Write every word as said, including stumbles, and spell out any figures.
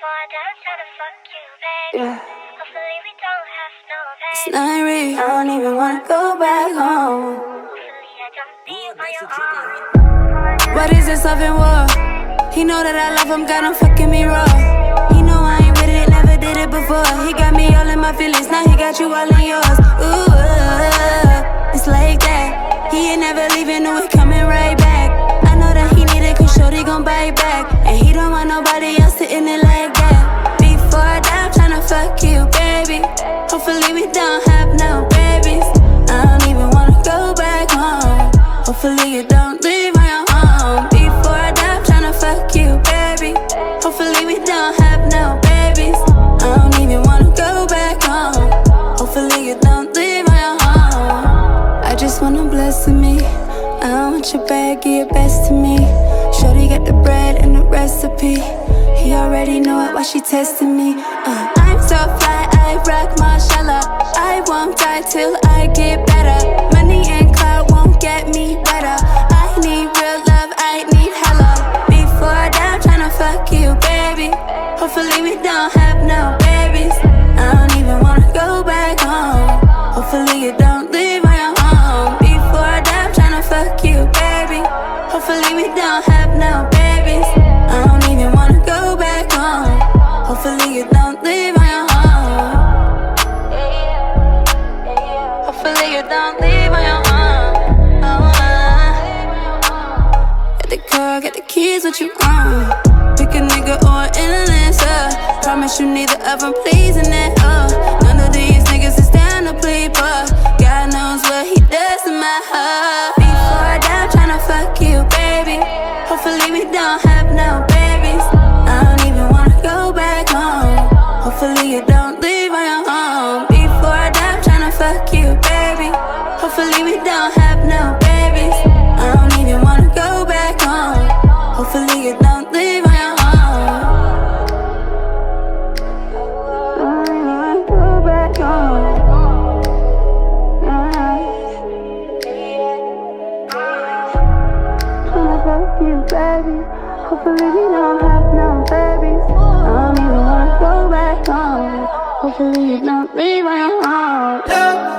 Yeah. It's not real, I don't even wanna go back home. What is this love and war? He know that I love him, got him fucking me raw. He know I ain't with it, never did it before. He got me all in my feelings, now he got you all in yours. Ooh, uh, it's like that. He ain't never leaving, no, it coming right back. I know that he need it, cause shorty gon' bite back. And he don't want nobody else sitting it like that. Before I die, I'm tryna fuck you, baby. Hopefully we don't have no babies. I don't even wanna go back home. Hopefully you don't leave my home. Before I die, I'm tryna fuck you, baby. Hopefully we don't have no babies. I don't even wanna go back home. Hopefully you don't leave my home. I just wanna bless me. I don't want your bag, give your best to me. Shorty got the bread and the recipe. He already know it, why she testing me. uh, I'm so fly, I rock mashallah. I won't die till I get better. Money and clout won't get me better. I need real love, I need hella. Before I die, I'm tryna fuck you, baby. Hopefully we don't have no babies. I don't even wanna go back home. Hopefully you don't leave my home. Before I die, I'm tryna fuck you, baby. Hopefully we don't have no babies. I don't even wanna go back home. Hopefully you don't leave my home. Hopefully you don't leave my home. Get the car, get the keys, what you want? Pick a nigga or an influencer. Promise you neither of them pleasing it, uh. None of these niggas is down to plead, but God knows what he does to my heart. Before I die, I'm tryna fuck you, baby. Hopefully we don't have no babies. I don't even wanna go back home. Hopefully you don't leave my home. Before I die, I'm tryna fuck you, baby. Hopefully we don't have no babies. I don't even wanna go back home. Hopefully you don't leave my home. I don't even wanna go back home. Tryna fuck you, baby. Hopefully we don't have no babies. I don't even wanna go back home. Hopefully you don't leave my home.